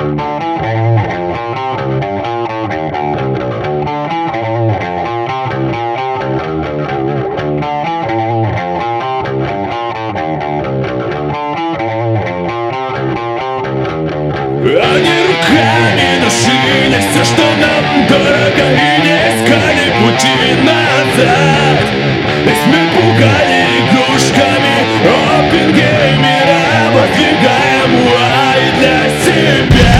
Они руками душили все, что нам дорого, и не искали пути назад. Весь мир пугали игрушками, опенгеймера воздвигаем рай для себя.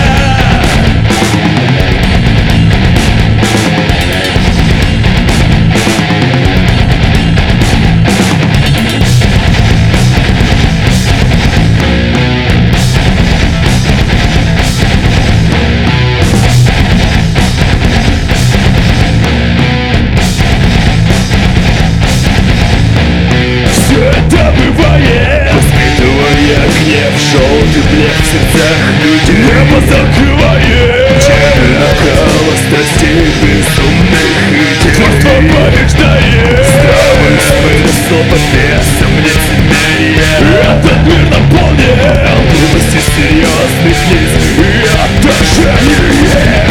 Воспитывая гнев, желтый блеск в сердцах людей, небо закрывает накала страстей безумных идей. Чувство побеждает, здравый смысл под весом лицемерия. Этот мир наполнен глупости серьезных лиц и отражение.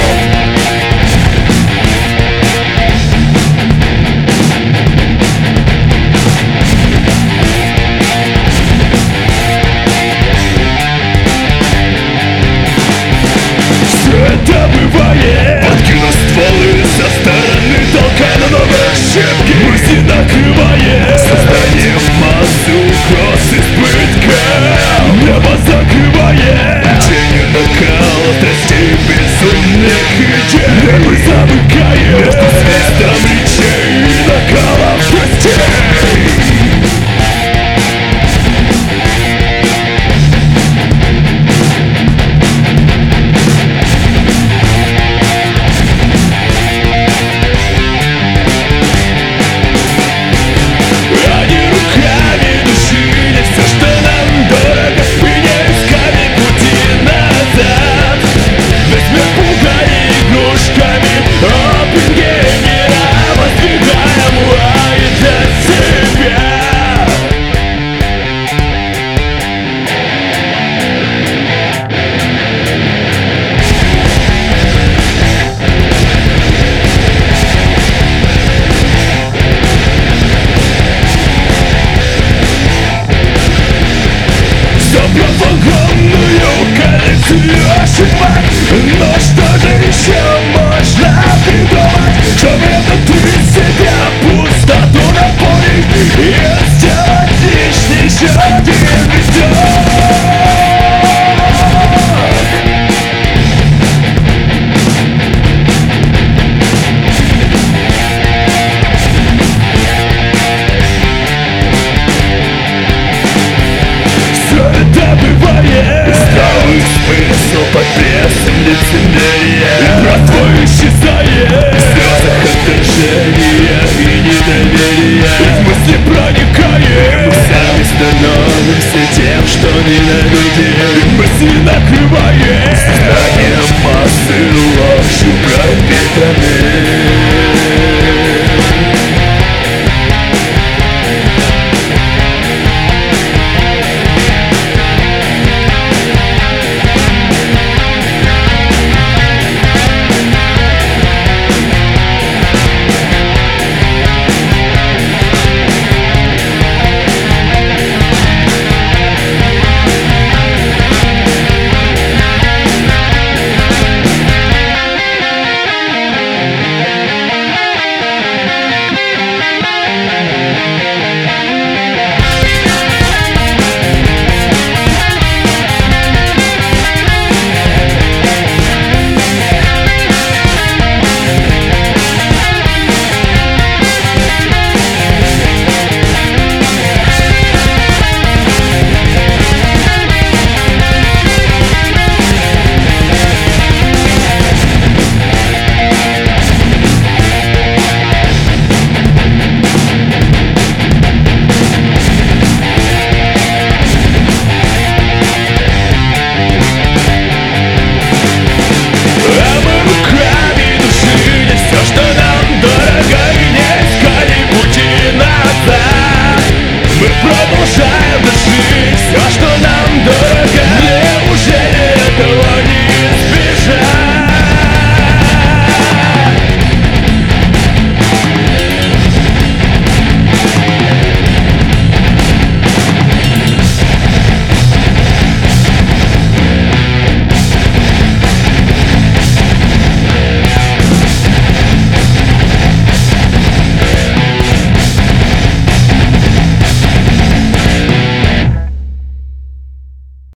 Это бывает. Подкину стволы со стороны, толкая на новые ошибки. Мысли накрывает созданием массы угроз избытка. Небо закрывает тенью накала страстей безумных идей. Небо замыкает между свистом речей и накалом страстей. Но что же еще можно придумать, чтобы внутри себя пустоту наполнить и сделать лишний еще один виток? Все это бывает. Здравый смысл под прессом лицемерия. Братство исчезает в слезах отторжения и недоверия. В мысли проникаем, мы сами становимся тем, что ненавидим. Мысли накрывает созданием массы ложью пропитаны.